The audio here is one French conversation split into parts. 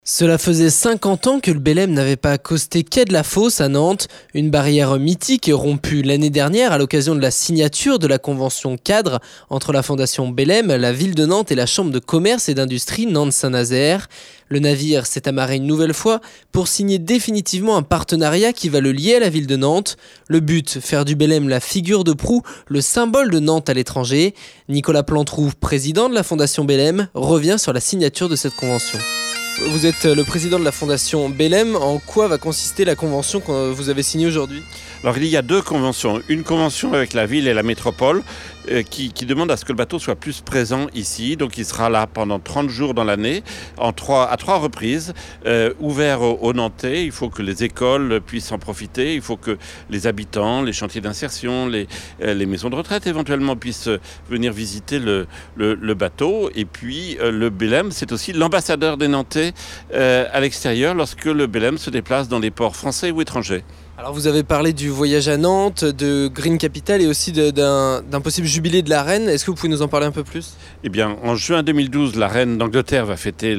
Cela faisait 50 ans que le Belem n'avait pas accosté quai de la Fosse à Nantes, une barrière mythique rompue l'année dernière à l'occasion de la signature de la convention cadre entre la Fondation Belem, la ville de Nantes et la Chambre de commerce et d'industrie Nantes-Saint-Nazaire. Le navire s'est amarré une nouvelle fois pour signer définitivement un partenariat qui va le lier à la ville de Nantes. Le but, faire du Belem la figure de proue, le symbole de Nantes à l'étranger. Nicolas Plantroux, président de la Fondation Belem, revient sur la signature de cette convention. Vous êtes le président de la Fondation Belem. En quoi va consister la convention que vous avez signée aujourd'hui ? Alors il y a deux conventions. Une convention avec la ville et la métropole qui demande à ce que le bateau soit plus présent ici. Donc il sera là pendant 30 jours dans l'année, à trois reprises, ouvert aux Nantais. Il faut que les écoles puissent en profiter. Il faut que les habitants, les chantiers d'insertion, les maisons de retraite éventuellement puissent venir visiter le bateau. Et puis le Belem, c'est aussi l'ambassadeur des Nantais à l'extérieur lorsque le Belem se déplace dans les ports français ou étrangers. Alors vous avez parlé du voyage à Nantes, de Green Capital et aussi d'un possible jubilé de la reine. Est-ce que vous pouvez nous en parler un peu plus ? Eh bien, en juin 2012, la reine d'Angleterre va fêter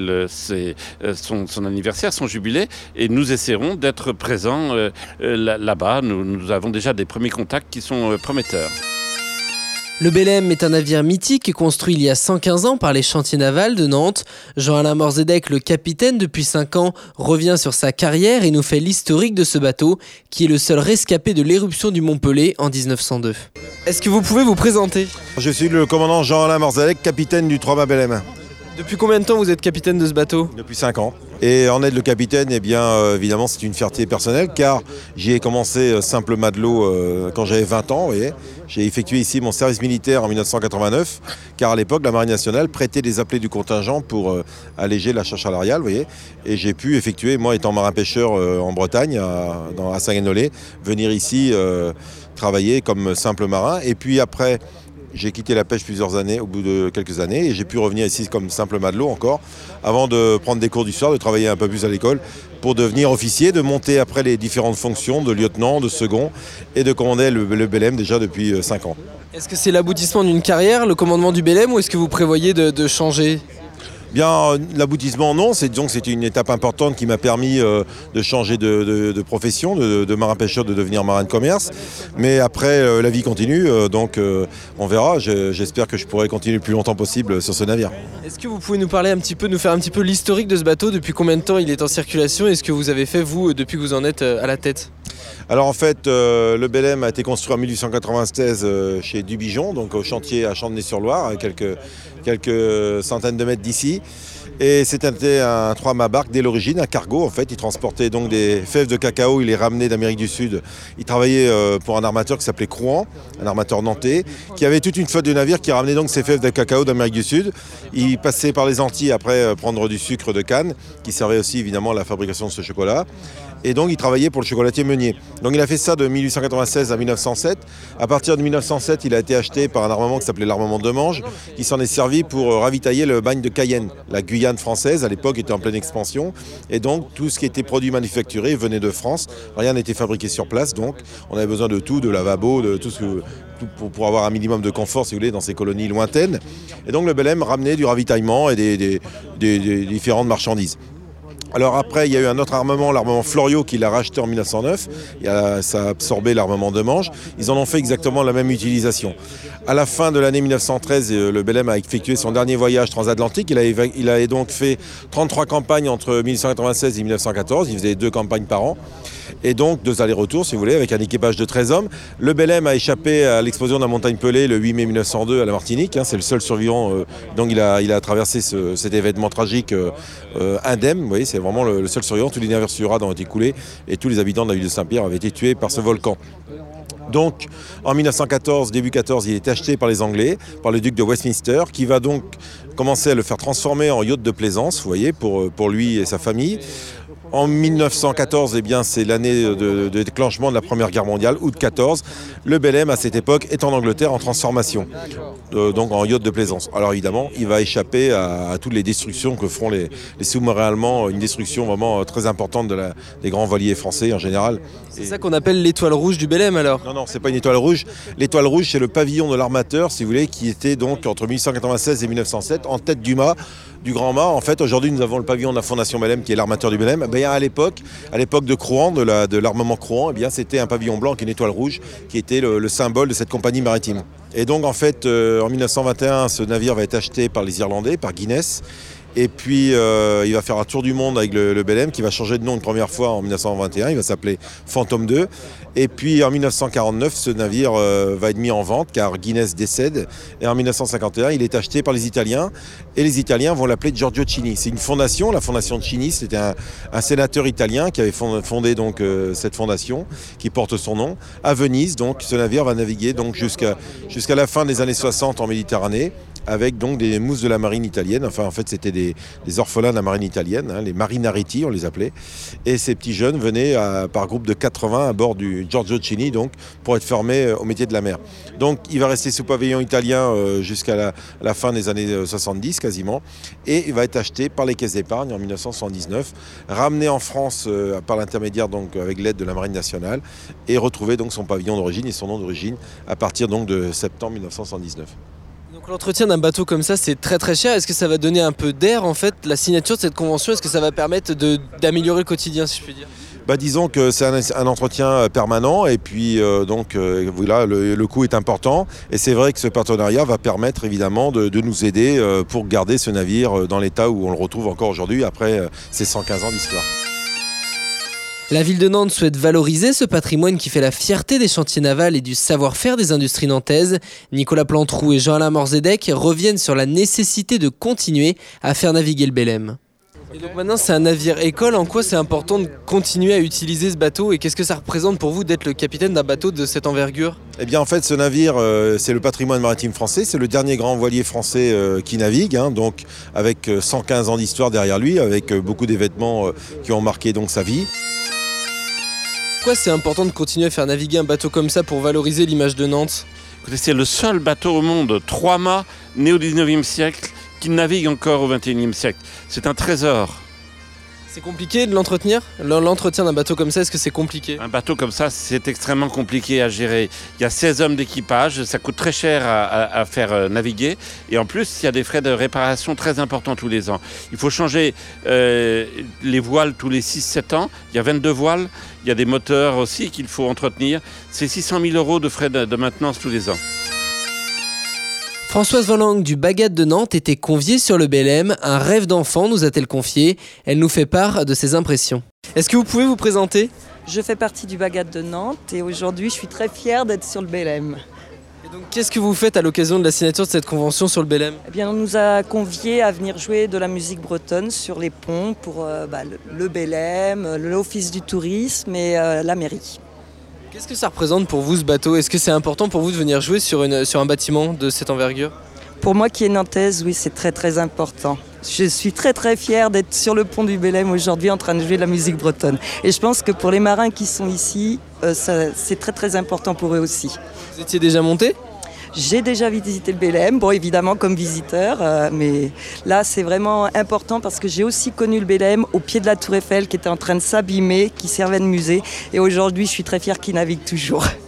son anniversaire, son jubilé, et nous essaierons d'être présents là-bas. Nous avons déjà des premiers contacts qui sont prometteurs. Le Belem est un navire mythique construit il y a 115 ans par les chantiers navals de Nantes. Jean-Alain Morzedec, le capitaine depuis 5 ans, revient sur sa carrière et nous fait l'historique de ce bateau, qui est le seul rescapé de l'éruption du Mont Pelé en 1902. Est-ce que vous pouvez vous présenter ? Je suis le commandant Jean-Alain Morzedec, capitaine du 3-mâts Belem. Depuis combien de temps vous êtes capitaine de ce bateau ? Depuis 5 ans. Et en être le capitaine, eh bien, évidemment, c'est une fierté personnelle car j'y ai commencé simple matelot quand j'avais 20 ans. Vous voyez. J'ai effectué ici mon service militaire en 1989 car à l'époque, la Marine nationale prêtait des appelés du contingent pour alléger la charge salariale. Vous voyez. Et j'ai pu effectuer, moi étant marin-pêcheur en Bretagne, à Saint-Guénolé, venir ici travailler comme simple marin. Et puis après, j'ai quitté la pêche plusieurs années, au bout de quelques années, et j'ai pu revenir ici comme simple matelot encore, avant de prendre des cours du soir, de travailler un peu plus à l'école, pour devenir officier, de monter après les différentes fonctions de lieutenant, de second, et de commander le Belem déjà depuis 5 ans. Est-ce que c'est l'aboutissement d'une carrière, le commandement du Belem, ou est-ce que vous prévoyez de changer ? Bien, l'aboutissement, non. Disons que c'était une étape importante qui m'a permis de changer de profession, de marin-pêcheur, de devenir marin de commerce. Mais après, la vie continue, donc on verra. J'espère que je pourrai continuer le plus longtemps possible sur ce navire. Est-ce que vous pouvez nous faire un petit peu l'historique de ce bateau ? Depuis combien de temps il est en circulation ? Et ce que vous avez fait, vous, depuis que vous en êtes à la tête ? Alors en fait, le Belem a été construit en 1896 chez Dubigeon, donc au chantier à Chantenay-sur-Loire, à quelques centaines de mètres d'ici. Et c'était un 3-mâts barque dès l'origine, un cargo en fait. Il transportait donc des fèves de cacao, il les ramenait d'Amérique du Sud. Il travaillait pour un armateur qui s'appelait Crouan, un armateur nantais, qui avait toute une flotte de navires qui ramenait donc ces fèves de cacao d'Amérique du Sud. Il passait par les Antilles après prendre du sucre de canne, qui servait aussi évidemment à la fabrication de ce chocolat. Et donc il travaillait pour le chocolatier Meunier. Donc il a fait ça de 1896 à 1907. À partir de 1907, il a été acheté par un armement qui s'appelait l'armement de Manche, qui s'en est servi pour ravitailler le bagne de Cayenne. La Guyane française, à l'époque, était en pleine expansion. Et donc tout ce qui était produit manufacturé venait de France. Rien n'était fabriqué sur place. Donc on avait besoin de tout, de lavabo, de tout pour avoir un minimum de confort, si vous voulez, dans ces colonies lointaines. Et donc le Belem ramenait du ravitaillement et des différentes marchandises. Alors après, il y a eu un autre armement, l'armement Florio, qui l'a racheté en 1909. Ça a absorbé l'armement de Manche. Ils en ont fait exactement la même utilisation. À la fin de l'année 1913, le Belem a effectué son dernier voyage transatlantique. Il a donc fait 33 campagnes entre 1896 et 1914. Il faisait 2 campagnes par an. Et donc 2 allers-retours, si vous voulez, avec un équipage de 13 hommes. Le Belem a échappé à l'explosion de la montagne Pelée le 8 mai 1902 à la Martinique. C'est le seul survivant. Donc il a traversé cet événement tragique indemne. Vous voyez, c'est vraiment le seul survivant. Tous les navires Surade ont été coulés et tous les habitants de la ville de Saint-Pierre avaient été tués par ce volcan. Donc, en 1914, début 14, il est acheté par les Anglais, par le duc de Westminster, qui va donc commencer à le faire transformer en yacht de plaisance, vous voyez, pour lui et sa famille. En 1914, eh bien, c'est l'année de déclenchement de la Première Guerre mondiale, août 14. Le Belem, à cette époque, est en Angleterre en transformation, donc en yacht de plaisance. Alors évidemment, il va échapper à toutes les destructions que feront les sous-marins allemands, une destruction vraiment très importante des grands voiliers français en général. C'est ça qu'on appelle l'étoile rouge du Belem alors ? Non, c'est pas une étoile rouge. L'étoile rouge, c'est le pavillon de l'armateur, si vous voulez, qui était donc entre 1896 et 1907 en tête du mât, du Grand Mât. En fait, aujourd'hui, nous avons le pavillon de la Fondation Belém, qui est l'armateur du Belém. À l'époque de Crouan, de l'armement Crouan, c'était un pavillon blanc avec une étoile rouge qui était le symbole de cette compagnie maritime. Et donc, en fait, en 1921, ce navire va être acheté par les Irlandais, par Guinness. Et puis, il va faire un tour du monde avec le Belém, qui va changer de nom une première fois en 1921. Il va s'appeler Phantom 2. Et puis, en 1949, ce navire va être mis en vente, car Guinness décède. Et en 1951, il est acheté par les Italiens. Et les Italiens vont l'appeler Giorgio Cini. C'est une fondation, la fondation Cini. C'était un sénateur italien qui avait fondé donc, cette fondation, qui porte son nom, à Venise. Donc, ce navire va naviguer donc, jusqu'à la fin des années 60 en Méditerranée, avec donc des mousses de la marine italienne. Enfin, en fait, c'était des orphelins de la marine italienne, les marinariti, on les appelait. Et ces petits jeunes venaient par groupe de 80 à bord du Giorgio Cini, donc, pour être formés au métier de la mer. Donc, il va rester sous pavillon italien jusqu'à la fin des années 70, quasiment. Et il va être acheté par les caisses d'épargne en 1979, ramené en France par l'intermédiaire, donc, avec l'aide de la Marine nationale, et retrouver donc son pavillon d'origine et son nom d'origine à partir donc, de septembre 1979. Donc l'entretien d'un bateau comme ça, c'est très très cher. Est-ce que ça va donner un peu d'air en fait, la signature de cette convention? Est-ce que ça va permettre d'améliorer le quotidien, si je puis dire? Disons que c'est un entretien permanent et puis voilà, le coût est important. Et c'est vrai que ce partenariat va permettre évidemment de nous aider pour garder ce navire dans l'état où on le retrouve encore aujourd'hui après ces 115 ans d'histoire. La ville de Nantes souhaite valoriser ce patrimoine qui fait la fierté des chantiers navals et du savoir-faire des industries nantaises. Nicolas Plantrou et Jean-Alain Morzedec reviennent sur la nécessité de continuer à faire naviguer le Belém. Et donc maintenant c'est un navire école, en quoi c'est important de continuer à utiliser ce bateau et qu'est-ce que ça représente pour vous d'être le capitaine d'un bateau de cette envergure? Eh bien en fait ce navire c'est le patrimoine maritime français, c'est le dernier grand voilier français qui navigue, donc avec 115 ans d'histoire derrière lui, avec beaucoup d'événements qui ont marqué donc sa vie. Pourquoi c'est important de continuer à faire naviguer un bateau comme ça pour valoriser l'image de Nantes? Écoutez, c'est le seul bateau au monde, 3 mâts, né au 19e siècle, qui navigue encore au 21e siècle. C'est un trésor. C'est compliqué de l'entretenir? L'entretien d'un bateau comme ça, est-ce que c'est compliqué? Un bateau comme ça, c'est extrêmement compliqué à gérer. Il y a 16 hommes d'équipage, ça coûte très cher à faire naviguer. Et en plus, il y a des frais de réparation très importants tous les ans. Il faut changer les voiles tous les 6-7 ans. Il y a 22 voiles. Il y a des moteurs aussi qu'il faut entretenir. C'est 600 000 € de frais de maintenance tous les ans. Françoise Volang du Bagat de Nantes était conviée sur le Belém. Un rêve d'enfant, nous a-t-elle confié. Elle nous fait part de ses impressions. Est-ce que vous pouvez vous présenter? Je fais partie du Bagat de Nantes et aujourd'hui je suis très fière d'être sur le Belém. Et donc qu'est-ce que vous faites à l'occasion de la signature de cette convention sur le Belém? Eh bien, on nous a conviés à venir jouer de la musique bretonne sur les ponts pour le Belém, l'Office du tourisme et la mairie. Qu'est-ce que ça représente pour vous ce bateau? Est-ce que c'est important pour vous de venir jouer sur un bâtiment de cette envergure? Pour moi qui est nantaise, oui, c'est très très important. Je suis très très fière d'être sur le pont du Belém aujourd'hui en train de jouer de la musique bretonne. Et je pense que pour les marins qui sont ici, c'est très très important pour eux aussi. Vous étiez déjà monté? J'ai déjà visité le Belém, bon évidemment comme visiteur, mais là c'est vraiment important parce que j'ai aussi connu le Belém au pied de la Tour Eiffel qui était en train de s'abîmer, qui servait de musée. Et aujourd'hui je suis très fière qu'il navigue toujours.